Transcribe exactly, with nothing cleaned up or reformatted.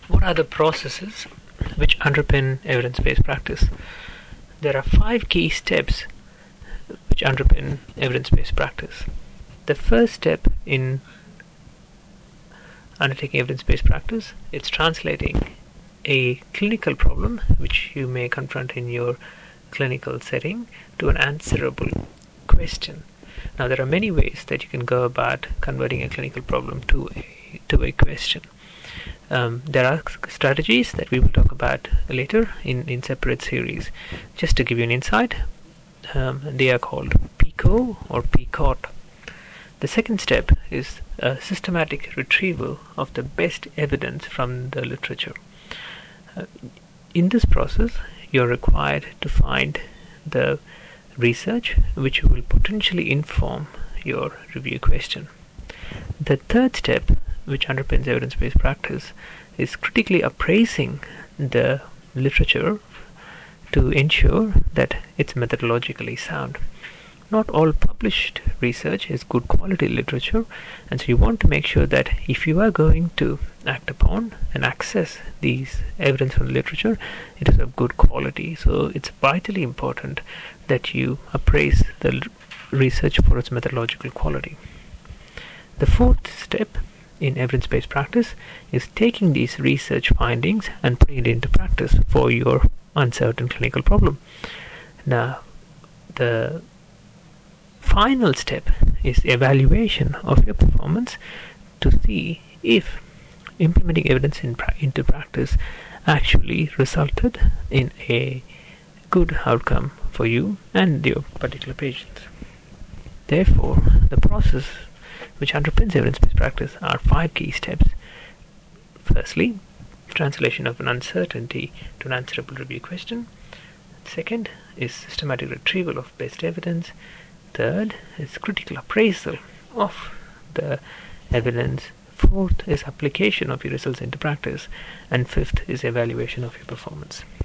What are the processes which underpin evidence-based practice? There are five key steps which underpin evidence-based practice. The first step in undertaking evidence-based practice is translating a clinical problem which you may confront in your clinical setting to an answerable question. Now, there are many ways that you can go about converting a clinical problem to a to a question. Um, there are strategies that we will talk about later in, in separate series. Just to give you an insight, um, they are called PICO or PICOT. The second step is a systematic retrieval of the best evidence from the literature. Uh, in this process, you're required to find the research which will potentially inform your review question. The third step, which underpins evidence-based practice, is critically appraising the literature to ensure that it's methodologically sound. Not all published research is good quality literature, and so you want to make sure that if you are going to act upon and access these evidence from the literature, it is of good quality. So it's vitally important that you appraise the research for its methodological quality. The fourth step in evidence-based practice is taking these research findings and putting it into practice for your uncertain clinical problem. Now, the final step is evaluation of your performance to see if implementing evidence in pra- into practice actually resulted in a good outcome for you and your particular patients. Therefore, the process which underpins evidence-based practice are five key steps. Firstly, translation of an uncertainty to an answerable review question. Second is systematic retrieval of best evidence. Third is critical appraisal of the evidence. Fourth is application of your results into practice. And fifth is evaluation of your performance.